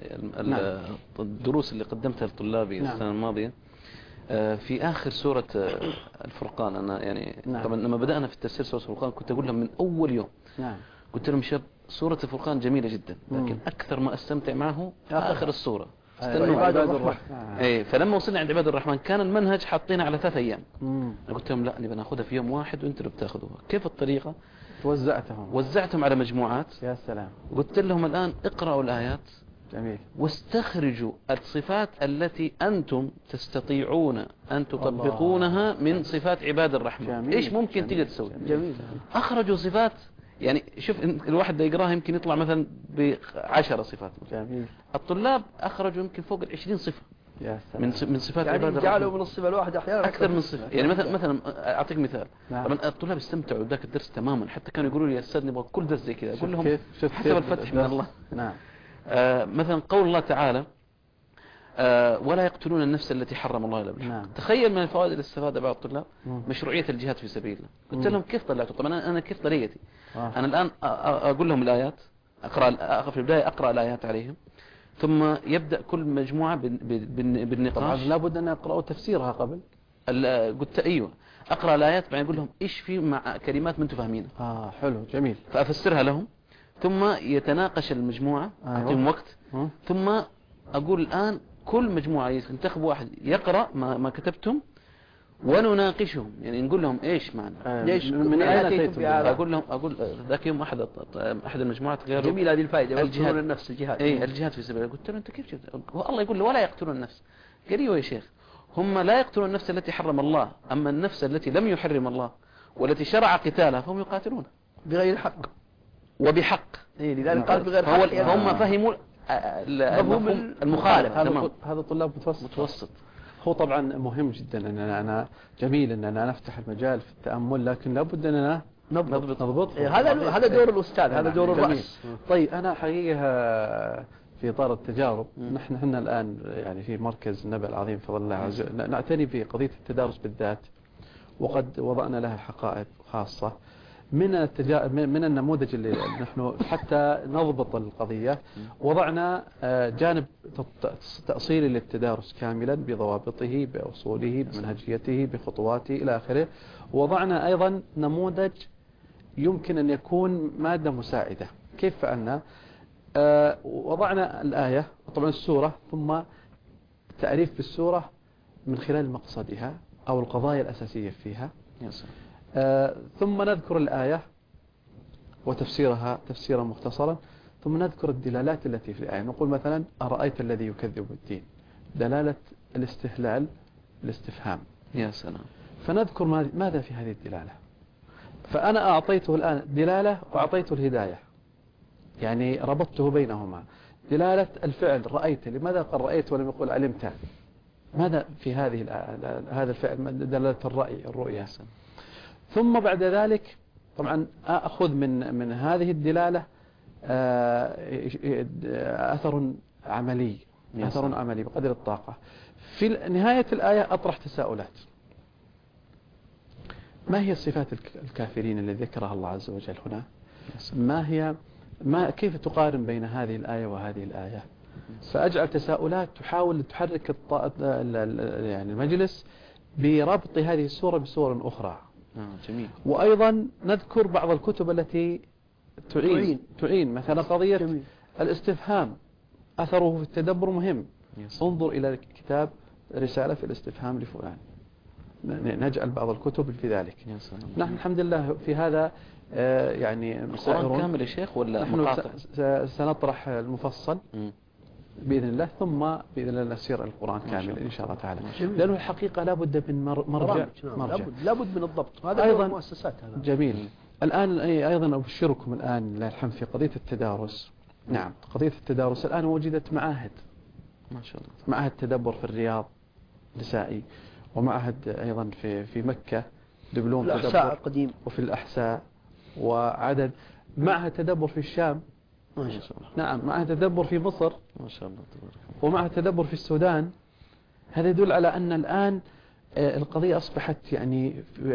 الدروس اللي قدمتها لطلابي نعم. السنة الماضية في آخر سورة الفرقان. أنا يعني نعم. طبعا لما بدأنا في التفسير سورة الفرقان كنت أقول لهم من أول يوم نعم. قلت لهم شاب سورة الفرقان جميلة جدا، لكن أكثر ما أستمتع معه آخر السورة. استنوا عباد الرحمن. ايه فلما وصلنا عند عباد الرحمن كان المنهج حاطينه على ثلاث أيام. مم. أنا قلت لهم لا نبي ناخذها في يوم واحد وأنتوا اللي بتاخذوها. كيف الطريقة؟ وزعتهم وزعتهم على مجموعات. يا سلام. قلت لهم الآن اقرأوا الآيات. جميل. واستخرجوا الصفات التي أنتم تستطيعون أن تطبقونها من صفات عباد الرحمن. جميل. إيش ممكن تقدر تسوي؟ جميل. أخرجوا صفات يعني شوف الواحد ده يقراها يمكن يطلع مثلا بعشر صفات. جميل. الطلاب أخرجوا يمكن فوق العشرين صفة. يا سلام. من من صفات يعني عباد الرحمن. جعلوا من الصفة الواحدة أحيانا أكثر من صفة. يعني مثلا مثلا أعطيك مثال. نعم. طبعا الطلاب استمتعوا بذاك الدرس تماما، حتى كانوا يقولوا لي يا أستاذ نبغى كل درس زي كذا. أقول لهم حسب الفتح من الله. نعم. آه مثلا قول الله تعالى آه ولا يقتلون النفس التي حرم الله الا بالحق. نعم. تخيل من الفوائد اللي استفادها بعض الطلاب مم. مشروعية الجهاد في سبيل الله. قلت مم. لهم كيف طلعتوا؟ طبعا أنا, أنا كيف طريقتي آه. أنا الآن أقول لهم الآيات، أقرأ في البداية أقرأ الآيات عليهم، ثم يبدأ كل مجموعة بالنقاش. طبعا لابد أن يقرأوا تفسيرها قبل. قلت أيوة أقرأ الآيات بعدين أقول لهم إيش في مع كلمات ما أنتم فاهمينها. آه حلو جميل. فأفسرها لهم، ثم يتناقش المجموعة. أيوة. أعطيهم وقت. م. ثم أقول الآن كل مجموعة ينتخب واحد يقرأ ما, ما كتبتم ونناقشهم، يعني نقول لهم إيش معنى. آه ليش من أين أتيتم؟ أقول لهم أقول ذاك يوم أحد أحد المجموعات غيره جميل هذه الفائدة. الجهاد النفس الجهاد. إيه الجهاد في سبيل الله. قلت له أنت كيف جبت؟ الله يقول له ولا يقتلون النفس. قال لي يا شيخ هم لا يقتلون النفس التي حرم الله، أما النفس التي لم يحرم الله والتي شرع قتالها فهم يقاتلون بغير حق وبحق. إيه لذلك قال بغير حق. هم فهموا المفهوم المخالف. هذا هذا طلاب متوسط. متوسط. هو طبعا مهم جدا ان انا جميل اننا نفتح المجال في التامل، لكن لابد اننا نضبط نضبط. إيه هذا هذا دور الاستاذ، هذا دور الرأس. طيب انا حقيقه في اطار التجارب نحن هنا الان يعني في مركز النبأ العظيم فضل الله عز وجل نعتني بقضيه التدارس بالذات، وقد وضعنا لها حقائب خاصة. من التجا... من النموذج اللي نحن حتى نضبط القضية وضعنا جانب تأصيلي للتدارس كاملا بضوابطه بأصوله بمنهجيته بخطواته إلى آخره. وضعنا أيضا نموذج يمكن أن يكون مادة مساعدة. كيف فعلنا؟ وضعنا الآية طبعا السورة ثم تعريف بالسورة من خلال مقصدها أو القضايا الأساسية فيها. آه ثم نذكر الآية وتفسيرها تفسيرا مختصرا، ثم نذكر الدلالات التي في الآية. نقول مثلا أرأيت الذي يكذب بالدين، دلالة الاستهلال الاستفهام. يا سلام. فنذكر ماذا في هذه الدلالة. فأنا أعطيته الآن دلالة وأعطيته الهداية، يعني ربطته بينهما. دلالة الفعل رأيت، لماذا قال رأيت ولم يقول علمت؟ ماذا في هذه هذا الفعل؟ دلالة الرأي الرؤية. ثم بعد ذلك طبعا أخذ من من هذه الدلالة أثر عملي أثر عملي بقدر الطاقة. في نهاية الآية أطرح تساؤلات. ما هي صفات الكافرين التي ذكرها الله عز وجل هنا؟ ما هي ما كيف تقارن بين هذه الآية وهذه الآية؟ فأجعل تساؤلات تحاول تحرك يعني المجلس بربط هذه السورة بسورة أخرى. آه جميل. وأيضا نذكر بعض الكتب التي تعين تعين, تعين. مثلا قضية جميل. الاستفهام أثره في التدبر مهم. يس. انظر إلى كتاب رسالة في الاستفهام لفلان، نجعل بعض الكتب في ذلك. نحن الحمد لله في هذا آه يعني القرآن كامل يا شيخ ولا مقاطع؟ سنطرح المفصل م. بإذن الله، ثم بإذن الله نسير القرآن كامل إن شاء الله تعالى. لأنه الحقيقة لابد من مرجع مرجع لابد من الضبط. هذا أيضا المؤسسات هذا جميل. الآن أيضا أبشركم الآن لا الحمد في قضية التدارس. نعم قضية التدارس الآن وجدت معاهد ما شاء الله، معهد تدبر في الرياض نسائي، ومعهد أيضا في في مكة دبلوم تدبر قديم، وفي الأحساء، وعدد معهد تدبر في الشام ما شاء الله. نعم معهد تدبر في مصر ما شاء الله تبارك الله، ومعهد تدبر في السودان. هذا يدل على أن الآن القضية أصبحت يعني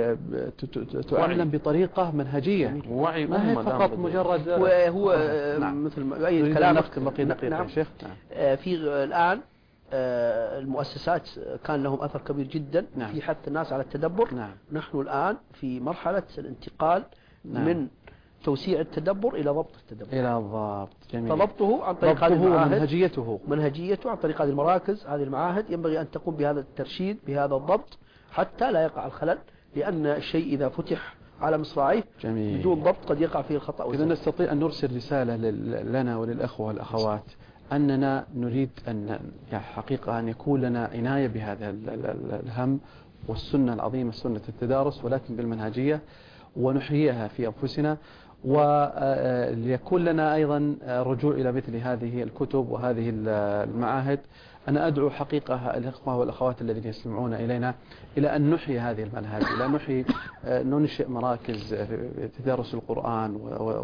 تعلم بطريقة منهجية، وعي ما هي فقط مجرد. وهو نعم. مثل ما أي كلام نعم شيخ. نعم. في الآن المؤسسات كان لهم أثر كبير جدا نعم. في حث الناس على التدبر. نعم. نحن الآن في مرحلة الانتقال نعم. من توسيع التدبر إلى ضبط التدبر، إلى الضبط. جميل. فضبطه عن طريق هذه المعاهد، منهجيته منهجيته عن طريق هذه المراكز، هذه المعاهد ينبغي أن تقوم بهذا الترشيد بهذا الضبط حتى لا يقع الخلل، لأن الشيء إذا فتح على مصراعيه جميل. بدون ضبط قد يقع فيه الخطأ. إذا نستطيع أن نرسل رسالة لنا وللأخوة والأخوات أننا نريد أن حقيقة أن يكون لنا عناية بهذا الهم والسنة العظيمة سنة التدارس، ولكن بالمنهجية، ونحييها في أنفسنا، وليكون لنا أيضا رجوع إلى مثل هذه الكتب وهذه المعاهد. أنا أدعو حقيقة الأخوة والأخوات الذين يستمعون إلينا إلى أن نحيي هذه المنهج، إلى أن نحيي ننشئ مراكز تدارس القرآن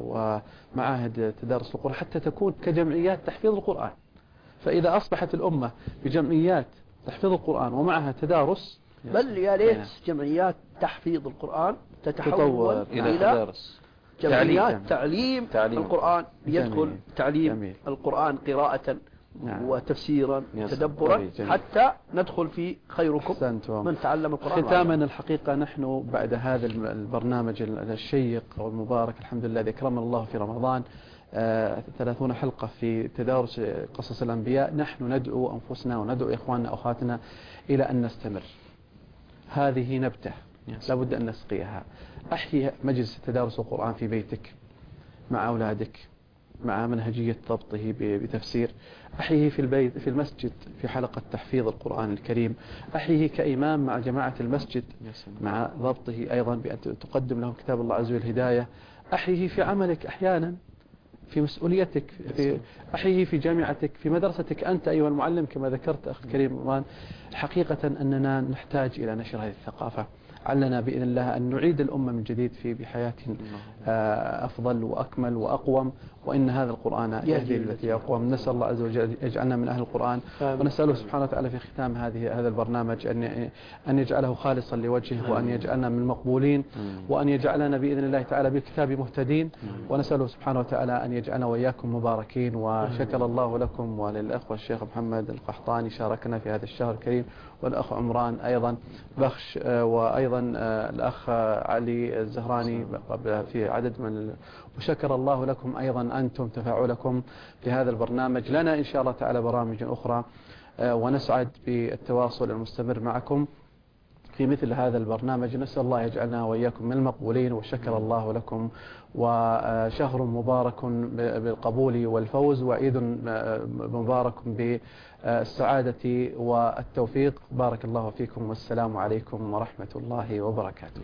ومعاهد تدارس القرآن حتى تكون كجمعيات تحفيظ القرآن. فإذا أصبحت الأمة بجمعيات تحفيظ القرآن ومعها تدارس، بل يا ليت جمعيات تحفيظ القرآن تتحول إلى تدارس، جمعيات تعليم, تعليم القرآن، يدخل تعليم جميل. القرآن قراءة نعم. وتفسيرا تدبرا حتى ندخل في خيركم من تعلم القرآن. ختاما الحقيقة نحن بعد هذا البرنامج الشيق والمبارك الحمد لله ذكرنا الله في رمضان آه ثلاثون حلقة في تدارس قصص الأنبياء، نحن ندعو أنفسنا وندعو إخواننا وأخواتنا إلى أن نستمر. هذه نبتة لابد أن نسقيها. أحيي مجلس تدارس القرآن في بيتك مع أولادك مع منهجية ضبطه بتفسير، أحييه في البيت في المسجد في حلقة تحفيظ القرآن الكريم، أحييه كإمام مع جماعة المسجد مع ضبطه أيضا بأن تقدم لهم كتاب الله عز وجل الهداية، أحييه في عملك أحيانا في مسؤوليتك، في أحييه في جامعتك في مدرستك أنت أيها المعلم كما ذكرت أخي الكريم رمضان. حقيقة أننا نحتاج إلى نشر هذه الثقافة، علنا بإذن الله أن نعيد الأمة من جديد في بحياة أفضل وأكمل وأقوم، وإن هذا القرآن يهدي التي هي أقوم. نسأل الله عز وجل يجعلنا من أهل القرآن، ونسأله سبحانه وتعالى في ختام هذه هذا البرنامج أن أن يجعله خالصا لوجهه، وأن يجعلنا من المقبولين، وأن يجعلنا بإذن الله تعالى بالكتاب مهتدين، ونسأله سبحانه وتعالى أن يجعلنا وإياكم مباركين. وشكر الله لكم وللأخوة الشيخ محمد القحطاني شاركنا في هذا الشهر الكريم، والأخ عمران أيضا بخش، وأيضا الأخ علي الزهراني في عدد من. وشكر الله لكم أيضا أنتم تفاعلكم في هذا البرنامج. لنا إن شاء الله تعالى برامج أخرى، ونسعد بالتواصل المستمر معكم في مثل هذا البرنامج. نسأل الله يجعلنا وإياكم من المقبولين، وشكر الله لكم، وشهر مبارك بالقبول والفوز، وعيد مبارك بالسعادة والتوفيق. بارك الله فيكم، والسلام عليكم ورحمة الله وبركاته.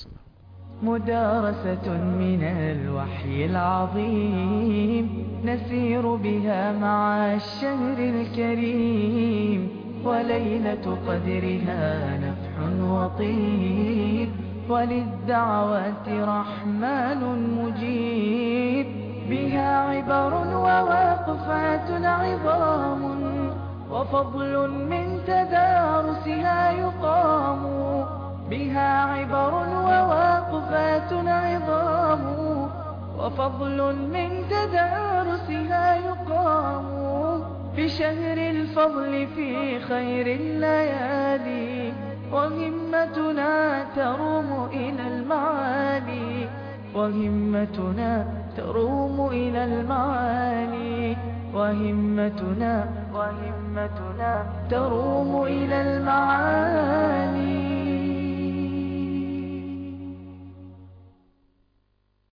مدارسة من الوحي العظيم نسير بها مع الشهر الكريم، وليلة قدرها نفح وطيب، وللدعوات رحمن مجيب. بها عبر وواقفات عظام، وفضل من تدارسها يقام. بها عبر وواقفات عظام، وفضل من تدارسها يقام. بشهر الفضل في خير الليالي، وهمتنا تروم إلى المعالي، وهمتنا تروم إلى المعالي، وهمتنا وهمتنا تروم إلى المعالي.